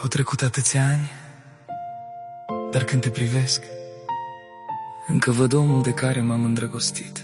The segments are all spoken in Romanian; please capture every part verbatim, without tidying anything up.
Au trecut atâția ani, dar când te privesc, încă văd omul de care m-am îndrăgostit.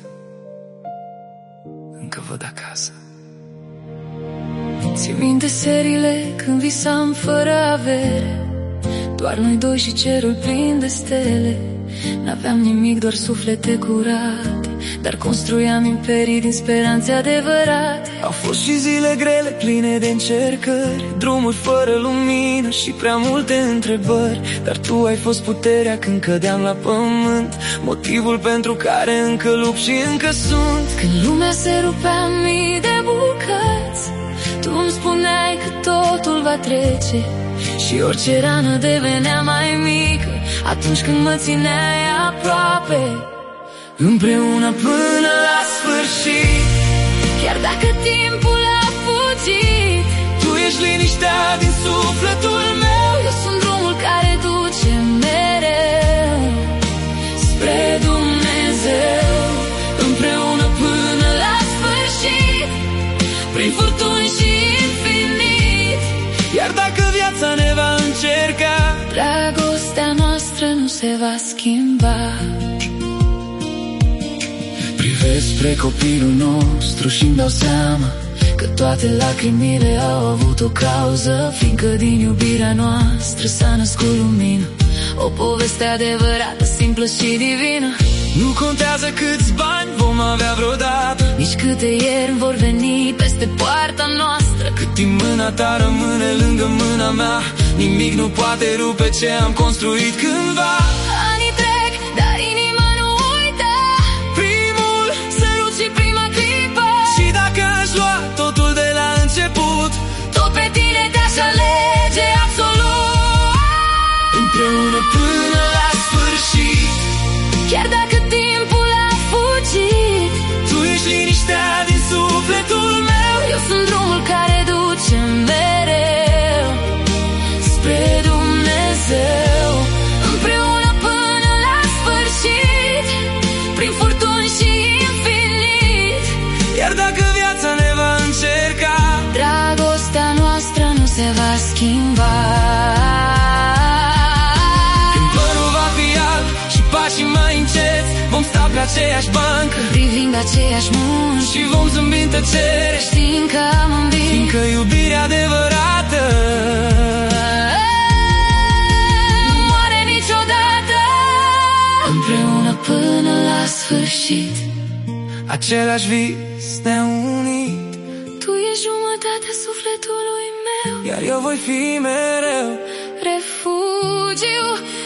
Încă văd acasă. Ți-mi minte serile când visam fără avere, doar noi doi și cerul plin de stele. N-aveam nimic, doar suflete curate, dar construiam imperii din speranțe adevărate. Au fost și zile grele, pline de încercări, drumuri fără lumină și prea multe întrebări. Dar tu ai fost puterea când cădeam la pământ, motivul pentru care încă lupt și încă sunt. Când lumea se rupea în mii de bucăți, tu îmi spuneai că totul va trece și orice rană devenea mai mică atunci când mă țineai aproape. Împreună până la sfârșit, chiar dacă timpul a fugit, tu ești liniștea din sufletul meu. Eu sunt drumul care duce mereu spre Dumnezeu. Împreună până la sfârșit, prin furtuni și infinit. Iar dacă viața ne va încerca, dragostea noastră nu se va schimba. Privesc spre copilul nostru și-mi dau seama că toate lacrimile au avut o cauză, fiindcă din iubirea noastră s-a născut lumină, o poveste adevărată, simplă și divină. Nu contează câți bani vom avea vreodată, nici câte ieri vor veni peste poarta noastră. cât timp mâna ta rămâne lângă mâna mea, nimic nu poate rupe ce am construit cândva. Anii trec, dar inima nu uită primul sărut și prima clipă. Și dacă aș lua totul de la început, tot pe tine te-aș alege absolut. Împreună până la sfârșit, chiar dacă timpul a fugit, tu ești liniștea din sufletul meu. Eu sunt drumul care duce mereu spre Dumnezeu. Împreună până la sfârșit, prin furtuni și infinit. Iar dacă viața ne va încerca, dragostea noastră nu se va schimba. Când părul va fi alb și pașii mai înceți, vom sta pe aceeași bancă, privind aceeași munți, și vom zâmbi în tăcere, știind că am învins, fiindcă iubirea adevărată nu moare niciodată. Împreună Până la sfârșit, același vis ne-a unit. tu ești jumătatea sufletului meu, iar eu voi fi mereu refugiu